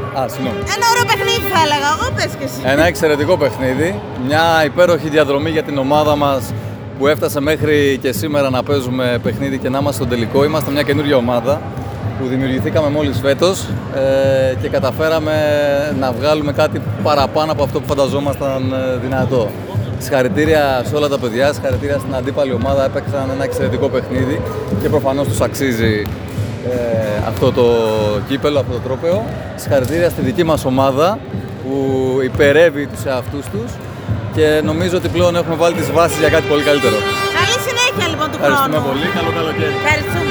Συγγνώμη. Ένα ωραίο παιχνίδι θα έλεγα, εγώ πες και εσύ. Ένα εξαιρετικό παιχνίδι. Μια υπέροχη διαδρομή για την ομάδα μας που έφτασε μέχρι και σήμερα να παίζουμε παιχνίδι και να είμαστε στο τελικό. Είμαστε μια καινούργια ομάδα που δημιουργηθήκαμε μόλις φέτος και καταφέραμε να βγάλουμε κάτι παραπάνω από αυτό που φανταζόμασταν δυνατό. Συγχαρητήρια σε όλα τα παιδιά, συγχαρητήρια στην αντίπαλη ομάδα, έπαιξαν ένα εξαιρετικό παιχνίδι και προφανώς τους αξίζει αυτό το κύπελο, αυτό το τρόπαιο. Συγχαρητήρια στη δική μας ομάδα που υπερεύει τους εαυτούς τους και νομίζω ότι πλέον έχουμε βάλει τις βάσεις για κάτι πολύ καλύτερο. Καλή συνέχεια λοιπόν του χρόνου. Ευχαριστούμε πολύ, καλό καλοκαίρι. Ευχαριστούμε.